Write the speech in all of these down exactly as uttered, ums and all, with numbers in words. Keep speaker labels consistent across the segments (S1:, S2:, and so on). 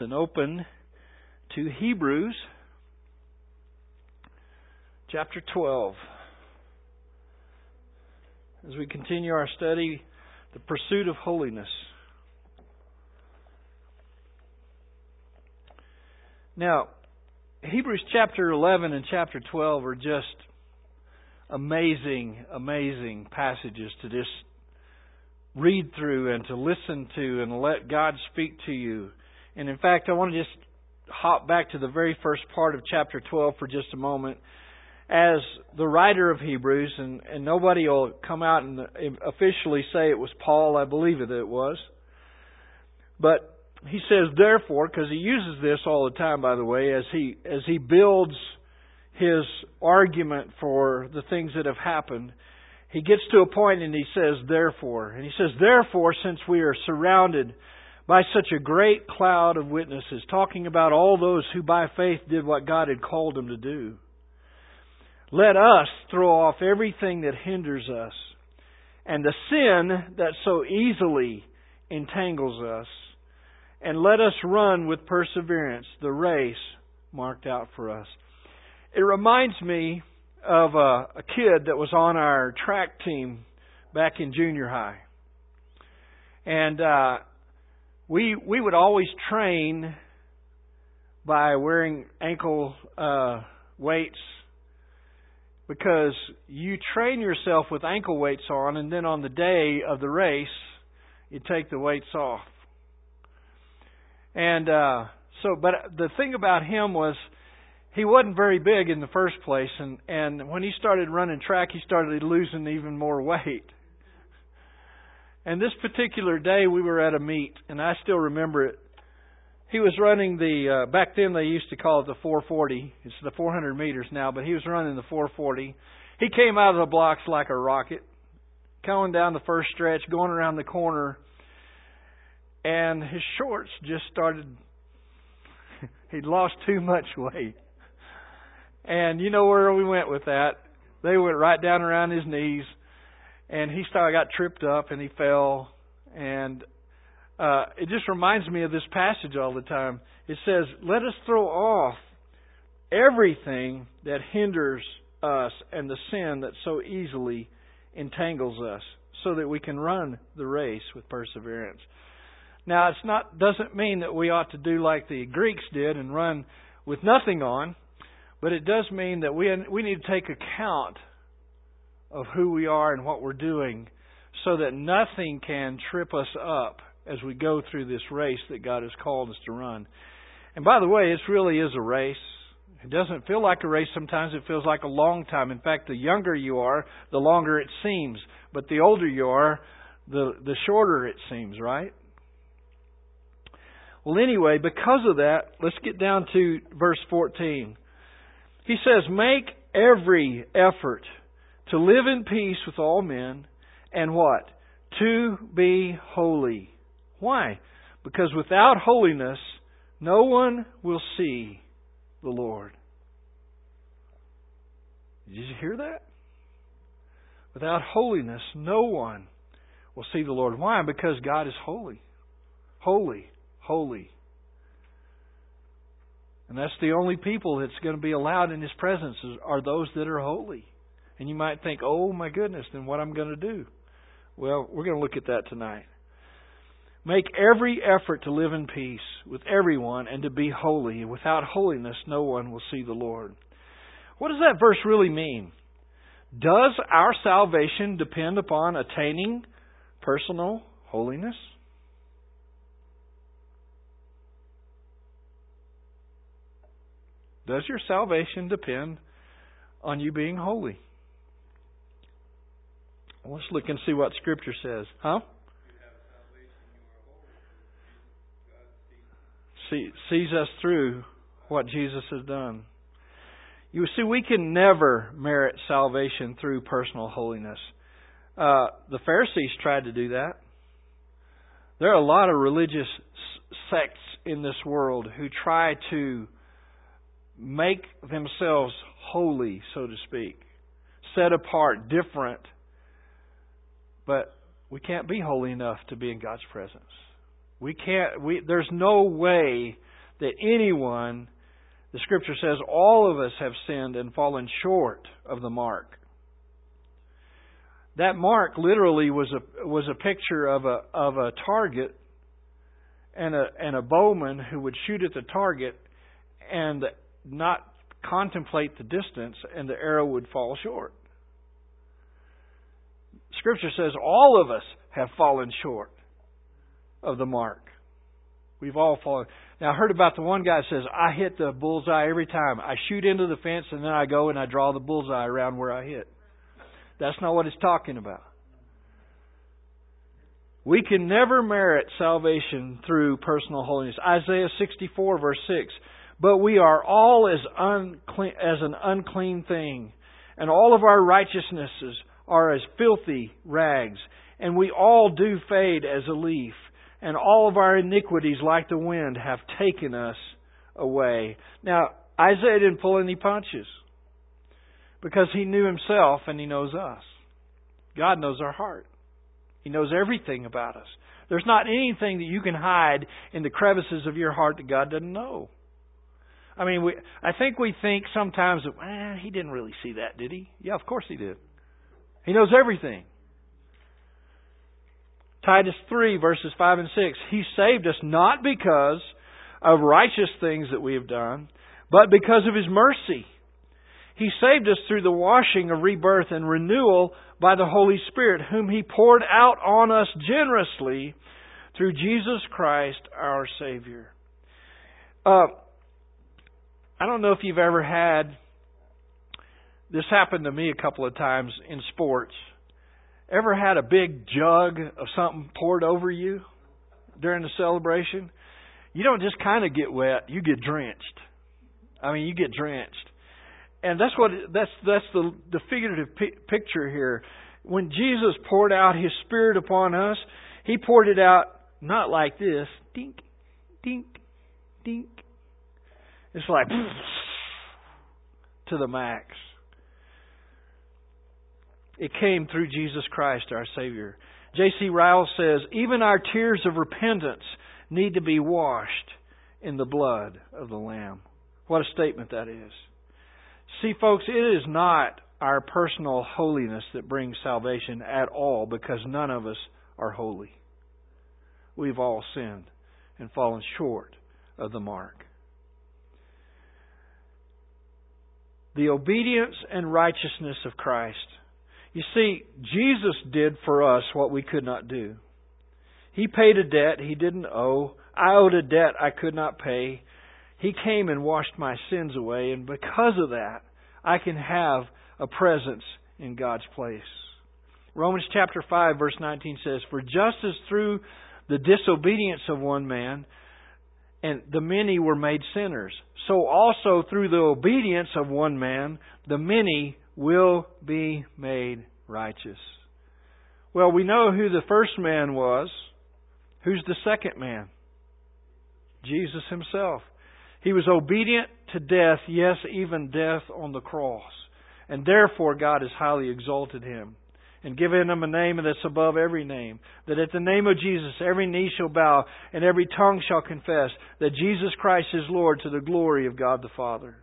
S1: And open to Hebrews chapter twelve. As we continue our study, the pursuit of holiness. Now, Hebrews chapter eleven and chapter twelve are just amazing, amazing passages to just read through and to listen to and let God speak to you. And in fact, I want to just hop back to the very first part of chapter twelve for just a moment. As the writer of Hebrews, and, and nobody will come out and officially say it was Paul, I believe that it was. But he says, therefore, because he uses this all the time, by the way, as he as he builds his argument for the things that have happened, he gets to a point and he says, therefore. And he says, therefore, since we are surrounded by such a great cloud of witnesses, talking about all those who by faith did what God had called them to do, let us throw off everything that hinders us and the sin that so easily entangles us, and let us run with perseverance the race marked out for us. It reminds me of a, a kid that was on our track team back in junior high. And uh, we we would always train by wearing ankle uh, weights, because you train yourself with ankle weights on, and then on the day of the race, you take the weights off. And uh, so, but the thing about him was, he wasn't very big in the first place, and, and when he started running track, he started losing even more weight. And this particular day, we were at a meet, and I still remember it. He was running the, uh, back then they used to call it the four forty. It's the four hundred meters now, but he was running the four forty. He came out of the blocks like a rocket, coming down the first stretch, going around the corner, and his shorts just started, he'd lost too much weight. And you know where we went with that. They went right down around his knees, and he started got tripped up, and he fell. And uh, it just reminds me of this passage all the time. It says, let us throw off everything that hinders us and the sin that so easily entangles us, so that we can run the race with perseverance. Now, it's not doesn't mean that we ought to do like the Greeks did and run with nothing on. But it does mean that we we need to take account of who we are and what we're doing, so that nothing can trip us up as we go through this race that God has called us to run. And by the way, it really is a race. It doesn't feel like a race. Sometimes it feels like a long time. In fact, the younger you are, the longer it seems. But the older you are, the, the shorter it seems, right? Well, anyway, because of that, let's get down to verse fourteen. He says, make every effort to live in peace with all men, and what? To be holy. Why? Because without holiness, no one will see the Lord. Did you hear that? Without holiness, no one will see the Lord. Why? Because God is holy. Holy. Holy. And that's the only people that's going to be allowed in His presence are those that are holy. And you might think, oh my goodness, then what I'm going to do? Well, we're going to look at that tonight. Make every effort to live in peace with everyone and to be holy. And without holiness, no one will see the Lord. What does that verse really mean? Does our salvation depend upon attaining personal holiness? Does your salvation depend on you being holy? Let's look and see what Scripture says. Huh? See, sees us through what Jesus has done. You see, we can never merit salvation through personal holiness. Uh, the Pharisees tried to do that. There are a lot of religious sects in this world who try to make themselves holy, so to speak, set apart, different. But we can't be holy enough to be in God's presence. We can't. We there's no way that anyone, the Scripture says, all of us have sinned and fallen short of the mark. That mark literally was a was a picture of a of a target and a and a bowman who would shoot at the target and not contemplate the distance, and the arrow would fall short. Scripture says all of us have fallen short of the mark. We've all fallen. Now, I heard about the one guy that says, I hit the bullseye every time. I shoot into the fence and then I go and I draw the bullseye around where I hit. That's not what it's talking about. We can never merit salvation through personal holiness. Isaiah sixty-four, verse six. But we are all as unclean as an unclean thing, and all of our righteousnesses are as filthy rags, and we all do fade as a leaf, and all of our iniquities like the wind have taken us away. Now, Isaiah didn't pull any punches, because he knew himself and he knows us. God knows our heart. He knows everything about us. There's not anything that you can hide in the crevices of your heart that God doesn't know. I mean, we, I think we think sometimes that, well, he didn't really see that, did he? Yeah, of course he did. He knows everything. Titus three, verses five and six. He saved us not because of righteous things that we have done, but because of His mercy. He saved us through the washing of rebirth and renewal by the Holy Spirit, whom He poured out on us generously through Jesus Christ our Savior. Uh, I don't know if you've ever had, this happened to me a couple of times in sports. Ever had a big jug of something poured over you during the celebration? You don't just kind of get wet, you get drenched. I mean, you get drenched. And that's what that's that's the the figurative p- picture here. When Jesus poured out His Spirit upon us, He poured it out not like this, dink, dink, dink. It's like to the max. It came through Jesus Christ, our Savior. J C Ryle says, even our tears of repentance need to be washed in the blood of the Lamb. What a statement that is. See, folks, it is not our personal holiness that brings salvation at all, because none of us are holy. We've all sinned and fallen short of the mark. The obedience and righteousness of Christ. You see, Jesus did for us what we could not do. He paid a debt He didn't owe. I owed a debt I could not pay. He came and washed my sins away, and because of that, I can have a presence in God's place. Romans chapter five, verse nineteen says, for just as through the disobedience of one man, and the many were made sinners, so also through the obedience of one man, the many will be made righteous. Well, we know who the first man was. Who's the second man? Jesus Himself. He was obedient to death, yes, even death on the cross. And therefore God has highly exalted Him and given Him a name that's above every name, that at the name of Jesus every knee shall bow and every tongue shall confess that Jesus Christ is Lord, to the glory of God the Father.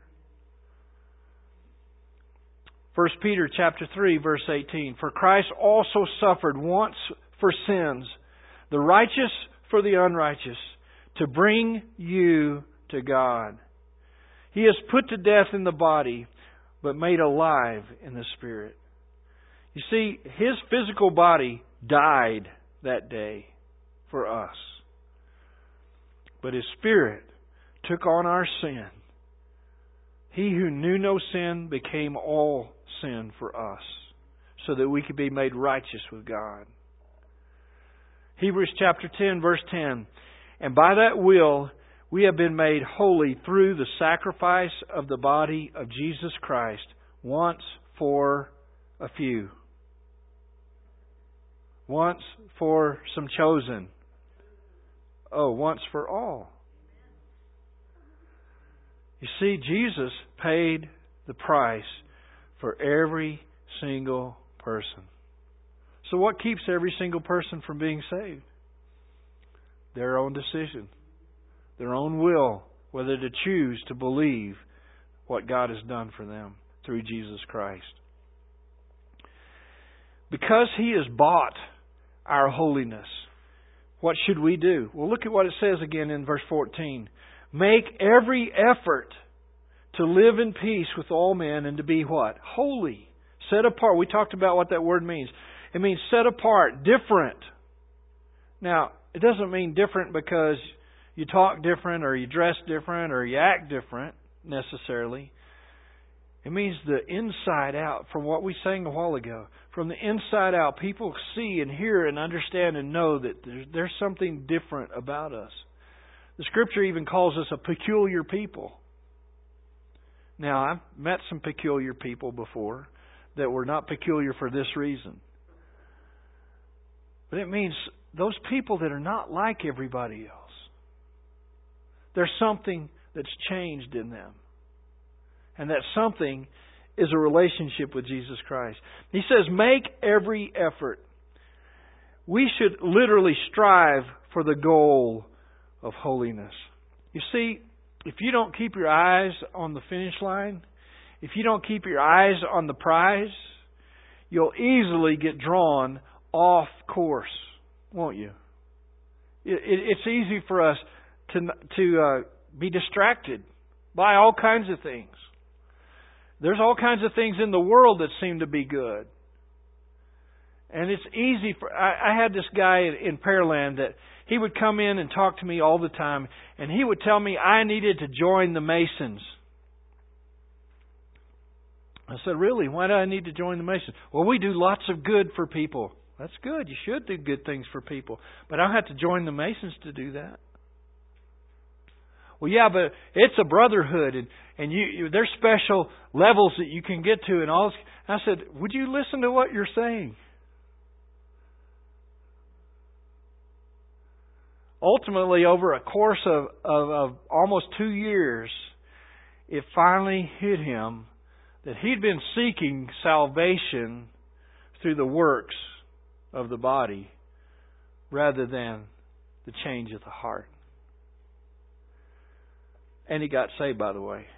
S1: First Peter chapter three, verse eighteen. For Christ also suffered once for sins, the righteous for the unrighteous, to bring you to God. He is put to death in the body, but made alive in the Spirit. You see, His physical body died that day for us. But His Spirit took on our sin. He who knew no sin became all sin for us, so that we could be made righteous with God. Hebrews chapter ten, verse ten. And by that will we have been made holy through the sacrifice of the body of Jesus Christ, once for a few. Once for some chosen. Oh, once for all. You see, Jesus paid the price for every single person. So what keeps every single person from being saved? Their own decision. Their own will whether to choose to believe what God has done for them through Jesus Christ. Because He has bought our holiness, what should we do? Well, look at what it says again in verse fourteen. Make every effort to live in peace with all men and to be what? Holy. Set apart. We talked about what that word means. It means set apart, different. Now, it doesn't mean different because you talk different or you dress different or you act different necessarily. It means the inside out, from what we sang a while ago. From the inside out, people see and hear and understand and know that there's, there's something different about us. The Scripture even calls us a peculiar people. Now, I've met some peculiar people before that were not peculiar for this reason. But it means those people that are not like everybody else. There's something that's changed in them. And that something is a relationship with Jesus Christ. He says, make every effort. We should literally strive for the goal of holiness. You see, if you don't keep your eyes on the finish line, if you don't keep your eyes on the prize, you'll easily get drawn off course, won't you? It, it, it's easy for us to, to uh, be distracted by all kinds of things. There's all kinds of things in the world that seem to be good. And it's easy for... I, I had this guy in, in Pearland that he would come in and talk to me all the time, and he would tell me I needed to join the Masons. I said, really? Why do I need to join the Masons? Well, we do lots of good for people. That's good. You should do good things for people. But I don't have to join the Masons to do that. Well, yeah, but it's a brotherhood, and, and you, you there's special levels that you can get to, and all this. I said, would you listen to what you're saying? Ultimately, over a course of, of, of almost two years, it finally hit him that he'd been seeking salvation through the works of the body rather than the change of the heart. And he got saved, by the way.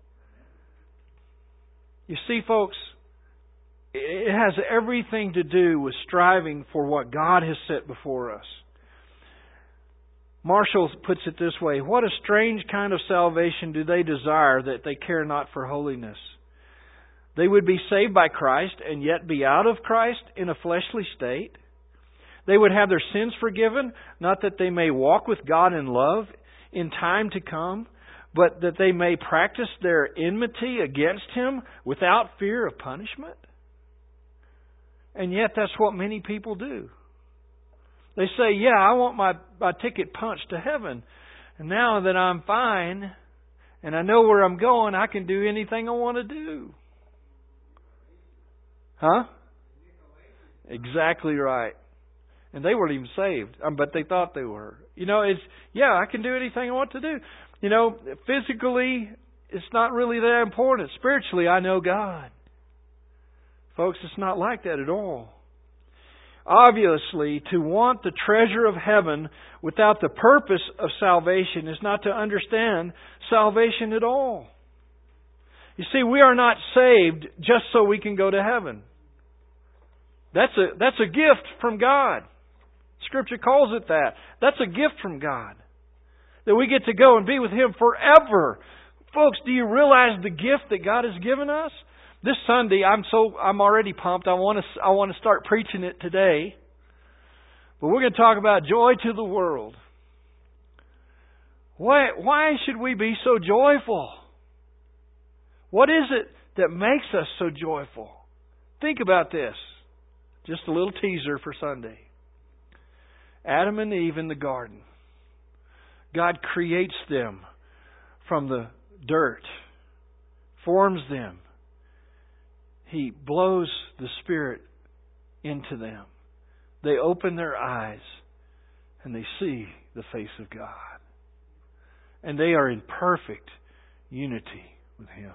S1: You see, folks, it has everything to do with striving for what God has set before us. Marshall puts it this way: what a strange kind of salvation do they desire that they care not for holiness? They would be saved by Christ and yet be out of Christ in a fleshly state. They would have their sins forgiven, not that they may walk with God in love in time to come, but that they may practice their enmity against Him without fear of punishment. And yet that's what many people do. They say, yeah, I want my, my ticket punched to heaven. And now that I'm fine and I know where I'm going, I can do anything I want to do. Huh? Exactly right. And they weren't even saved, um, but they thought they were. You know, it's, yeah, I can do anything I want to do. You know, physically, it's not really that important. Spiritually, I know God. Folks, it's not like that at all. Obviously, to want the treasure of heaven without the purpose of salvation is not to understand salvation at all. You see, we are not saved just so we can go to heaven. That's a, that's a gift from God. Scripture calls it that. That's a gift from God. That we get to go and be with Him forever. Folks, do you realize the gift that God has given us? This Sunday, I'm so I'm already pumped. I want to I want to start preaching it today. But we're going to talk about joy to the world. Why why should we be so joyful? What is it that makes us so joyful? Think about this. Just a little teaser for Sunday. Adam and Eve in the garden. God creates them from the dirt, forms them. He blows the Spirit into them. They open their eyes and they see the face of God. And they are in perfect unity with Him.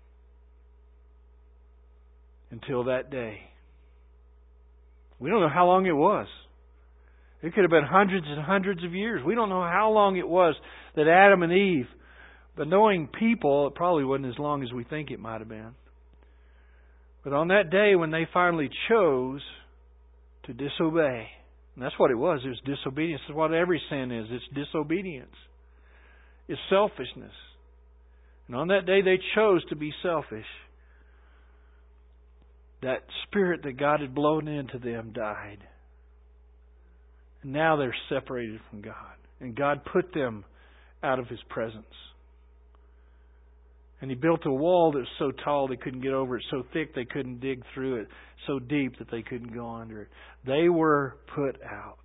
S1: Until that day. We don't know how long it was. It could have been hundreds and hundreds of years. We don't know how long it was that Adam and Eve But knowing people, it probably wasn't as long as we think it might have been. But on that day when they finally chose to disobey, and that's what it was, it was disobedience. It's what every sin is. It's disobedience. It's selfishness. And on that day they chose to be selfish. That spirit that God had blown into them died. And now they're separated from God. And God put them out of His presence. And He built a wall that was so tall they couldn't get over it, so thick they couldn't dig through it, so deep that they couldn't go under it. They were put out.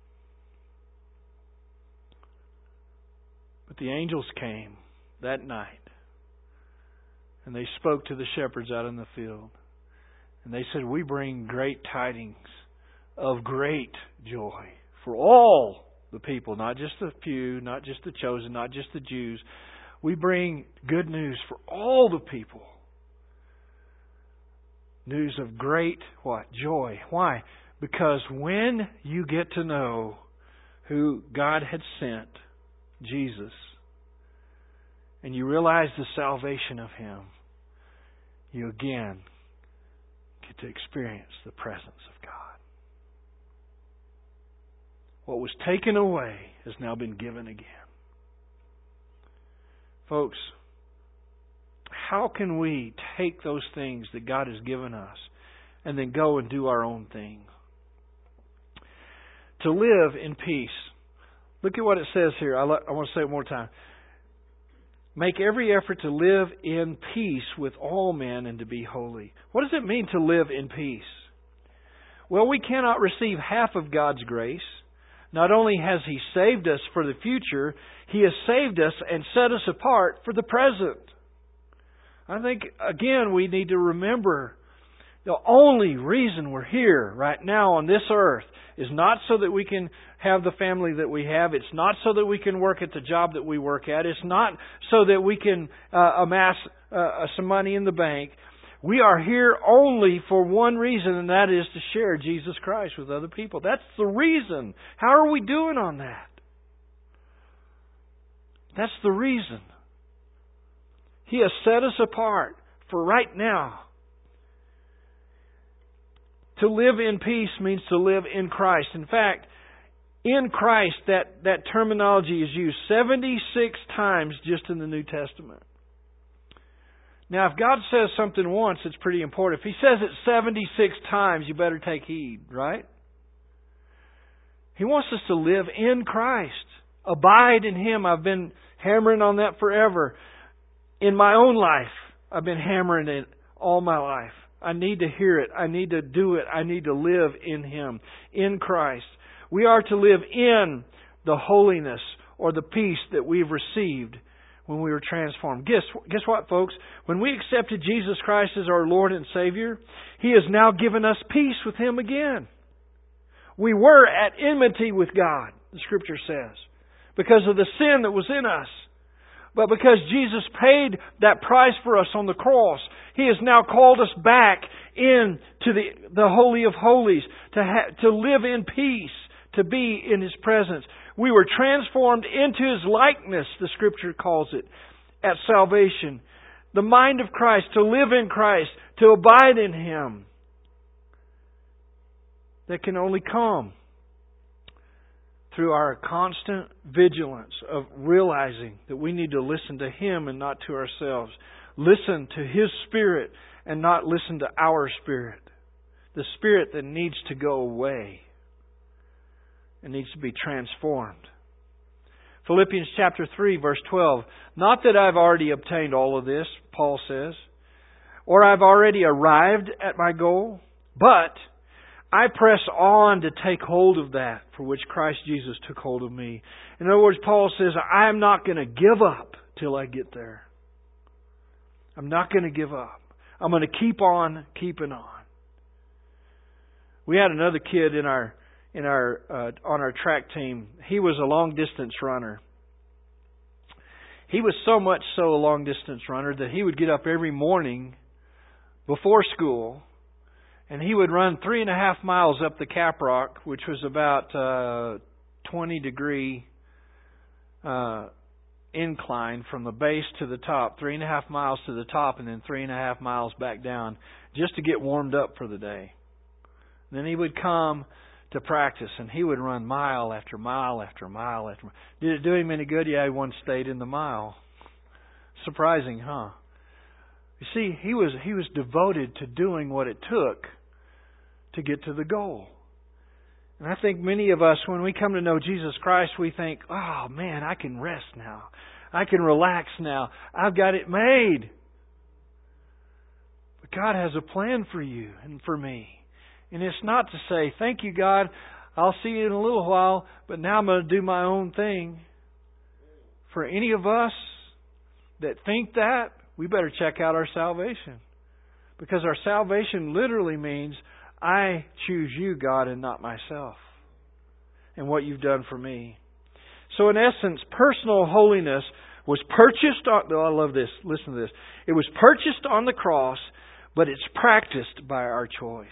S1: But the angels came that night, and they spoke to the shepherds out in the field. And they said, we bring great tidings of great joy for all the people, not just the few, not just the chosen, not just the Jews. We bring good news for all the people. News of great, what? Joy. Why? Because when you get to know who God had sent, Jesus, and you realize the salvation of Him, you again get to experience the presence of God. What was taken away has now been given again. Folks, how can we take those things that God has given us and then go and do our own thing? To live in peace. Look at what it says here. I, lo- I want to say it one more time. Make every effort to live in peace with all men and to be holy. What does it mean to live in peace? Well, we cannot receive half of God's grace. Not only has He saved us for the future, He has saved us and set us apart for the present. I think, again, we need to remember the only reason we're here right now on this earth is not so that we can have the family that we have. It's not so that we can work at the job that we work at. It's not so that we can uh, amass uh, some money in the bank. We are here only for one reason, and that is to share Jesus Christ with other people. That's the reason. How are we doing on that? That's the reason. He has set us apart for right now. To live in peace means to live in Christ. In fact, in Christ, that, that terminology is used seventy-six times just in the New Testament. Now, if God says something once, it's pretty important. If He says it seventy-six times, you better take heed, right? He wants us to live in Christ. Abide in Him. I've been hammering on that forever. In my own life, I've been hammering it all my life. I need to hear it. I need to do it. I need to live in Him, in Christ. We are to live in the holiness or the peace that we've received when we were transformed. Guess, guess what, folks? When we accepted Jesus Christ as our Lord and Savior, He has now given us peace with Him again. We were at enmity with God, the Scripture says, because of the sin that was in us. But because Jesus paid that price for us on the cross, He has now called us back into the, the Holy of Holies, to, ha- to live in peace, to be in His presence. We were transformed into His likeness, the Scripture calls it, at salvation. The mind of Christ, to live in Christ, to abide in Him. That can only come through our constant vigilance of realizing that we need to listen to Him and not to ourselves. Listen to His Spirit and not listen to our spirit. The spirit that needs to go away and needs to be transformed. Philippians chapter three, verse twelve. Not that I've already obtained all of this, Paul says, or I've already arrived at my goal, but I press on to take hold of that for which Christ Jesus took hold of me. In other words, Paul says, I'm not going to give up till I get there. I'm not going to give up. I'm going to keep on keeping on. We had another kid in our in our uh, on our track team. He was a long distance runner. He was so much so a long distance runner that he would get up every morning before school, and he would run three and a half miles up the Caprock, which was about uh, twenty degree uh, incline from the base to the top, three and a half miles to the top, and then three and a half miles back down, just to get warmed up for the day. Then he would come to practice, and he would run mile after mile after mile after mile. Did it do him any good? Yeah, he once stayed in the mile. Surprising, huh? You see, he was he was devoted to doing what it took to get to the goal. And I think many of us, when we come to know Jesus Christ, we think, oh man, I can rest now. I can relax now. I've got it made. But God has a plan for you and for me. And it's not to say, thank you, God, I'll see you in a little while, but now I'm going to do my own thing. For any of us that think that, we better check out our salvation. Because our salvation literally means, I choose you, God, and not myself. And what you've done for me. So in essence, personal holiness was purchased on... Oh, I love this. Listen to this. It was purchased on the cross, but it's practiced by our choice.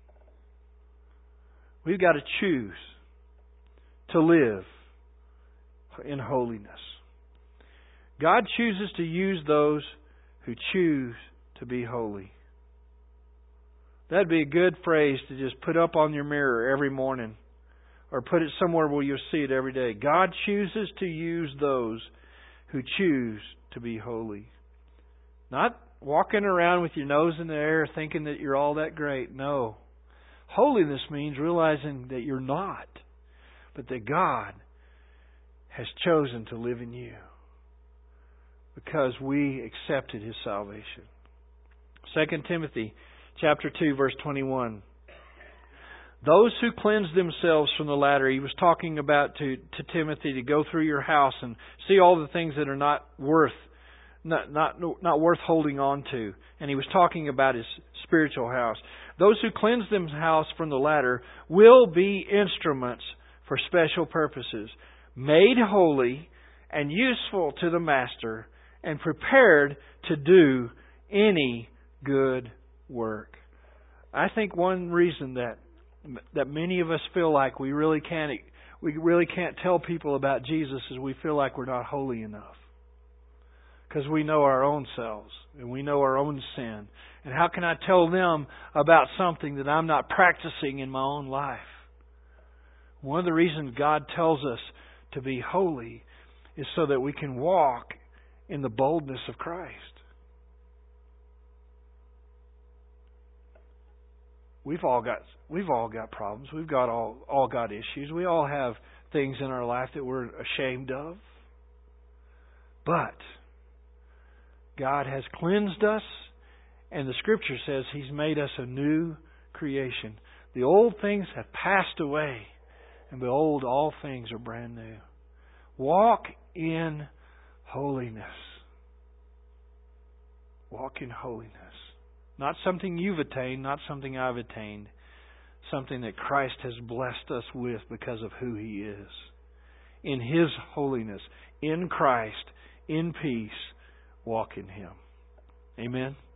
S1: We've got to choose to live in holiness. God chooses to use those who choose to be holy. That'd be a good phrase to just put up on your mirror every morning. Or put it somewhere where you'll see it every day. God chooses to use those who choose to be holy. Not walking around with your nose in the air thinking that you're all that great. No. Holiness means realizing that you're not. But that God has chosen to live in you. Because we accepted His salvation. Second Timothy chapter two, verse twenty-one. Those who cleanse themselves from the latter, he was talking about to, to Timothy to go through your house and see all the things that are not worth not, not not worth holding on to. And he was talking about his spiritual house. Those who cleanse themselves from the latter will be instruments for special purposes, made holy and useful to the master, and prepared to do any good work. I think one reason that that many of us feel like we really can't we really can't tell people about Jesus is we feel like we're not holy enough. Because we know our own selves and we know our own sin. And how can I tell them about something that I'm not practicing in my own life? One of the reasons God tells us to be holy is so that we can walk in the boldness of Christ. We've all got we've all got problems. We've got all all got issues. We all have things in our life that we're ashamed of. But God has cleansed us, and the Scripture says He's made us a new creation. The old things have passed away, and behold, all things are brand new. Walk in holiness. Walk in holiness. Not something you've attained, not something I've attained. Something that Christ has blessed us with because of who He is. In His holiness, in Christ, in peace, walk in Him. Amen.